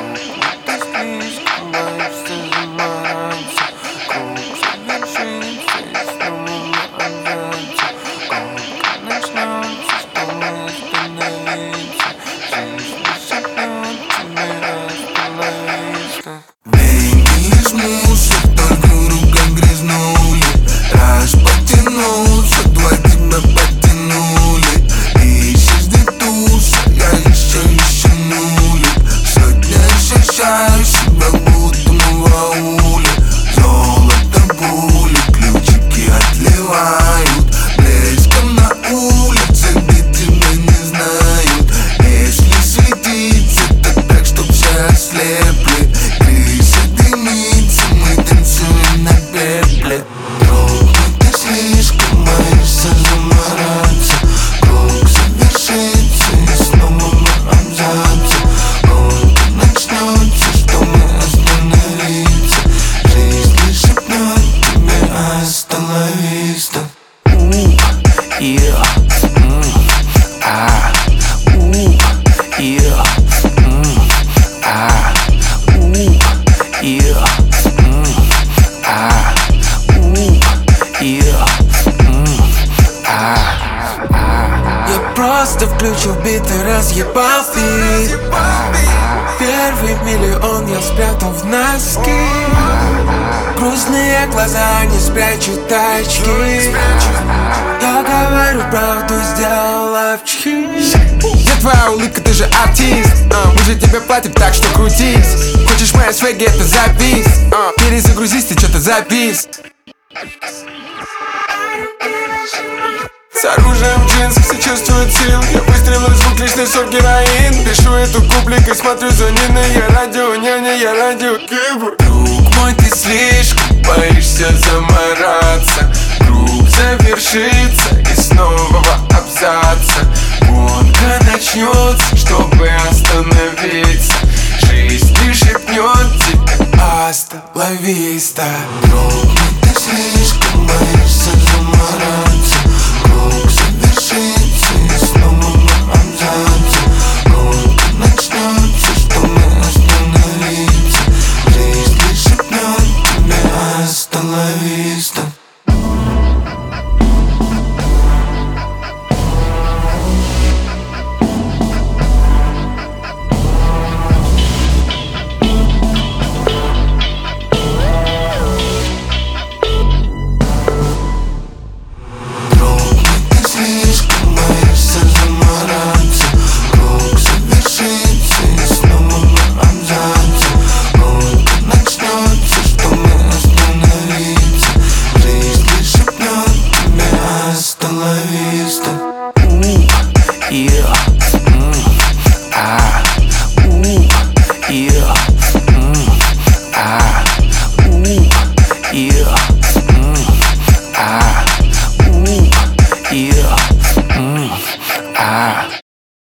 Ты слишком боишься замораться. Круг завершится и снова мы отдаться. Гонка начнется, чтобы остановиться. Жизнь не шагнет, тебе остановиться. Деньги лишь мусор, только в руках грязнули. Раз потянулся, два тебя потянули. Ищешь где туша, я еще нулик. Сотня ощущаю себя, будто мы в ауле. Золото пули, ключики отливают. Блеском на улице, где тебя не знают. Если светиться, то так, чтоб все ослепли. Крыша дымится, мы танцуем на пепле. Друг, ты слишком боишься замораться. Круг завершится и снова мы абзацы. Гонка начнется, чтобы остановиться. Жизнь не шепнет тебе остановиться. Yeah. Ah. Yeah. Ah. Yeah. Ah. Yeah. Я просто включил бит и разъебал бит. Первый миллион я спрятал в носки. Грустные глаза не спрячут тачки. Я говорю правду, сделал лавчики. Где твоя улыбка, ты же артист. Мы же тебе платим, так что крутись. Хочешь моя свеги, это запись. Перезагрузись, ты что-то завис. С оружием в джинсах, все чувствуют сил. Я выстрелил звук, личный сорт героин. Пишу эту купликой, смотрю за Ниной. Я радио, няня, я радио Кибр. Друг мой, ты слишком боишься замораться. Круг завершится и снова абзаца. Гонка начнется, чтобы остановиться. Жизнь лишь шепнет тебе Аста, ла виста. Друг мой, ты слишком боишься замораться.